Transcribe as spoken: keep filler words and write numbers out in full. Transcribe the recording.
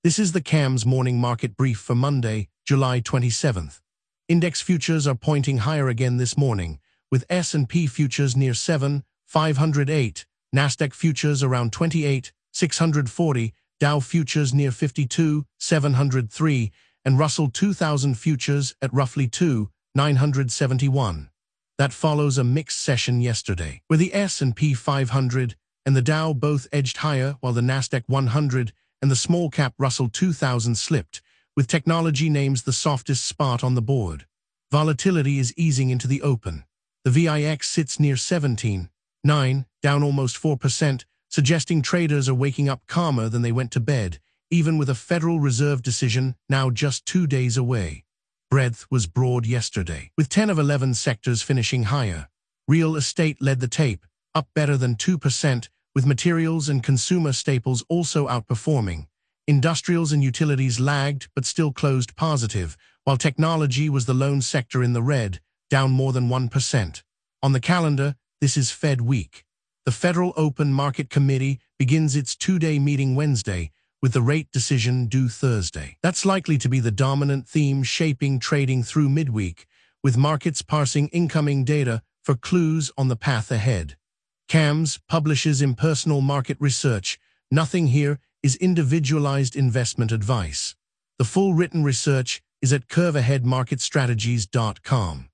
This is the C A M's morning market brief for Monday, July twenty-seventh. Index futures are pointing higher again this morning, with S and P futures near seven thousand five hundred eight, Nasdaq futures around twenty-eight thousand six hundred forty, Dow futures near fifty-two thousand seven hundred three, and Russell two thousand futures at roughly two thousand nine hundred seventy-one. That follows a mixed session yesterday, where the S and P five hundred and the Dow both edged higher while the Nasdaq one hundred and the small-cap Russell two thousand slipped, with technology names the softest spot on the board. Volatility is easing into the open. The V I X sits near seventeen point nine, down almost four percent, suggesting traders are waking up calmer than they went to bed, even with a Federal Reserve decision now just two days away. Breadth was broad yesterday, with ten of eleven sectors finishing higher. Real estate led the tape, up better than two percent, with materials and consumer staples also outperforming. Industrials and utilities lagged but still closed positive, while technology was the lone sector in the red, down more than one percent. On the calendar, this is Fed Week. The Federal Open Market Committee begins its two-day meeting Wednesday, with the rate decision due Thursday. That's likely to be the dominant theme shaping trading through midweek, with markets parsing incoming data for clues on the path ahead. C A M's publishes impersonal market research. Nothing here is individualized investment advice. The full written research is at curve ahead market strategies dot com.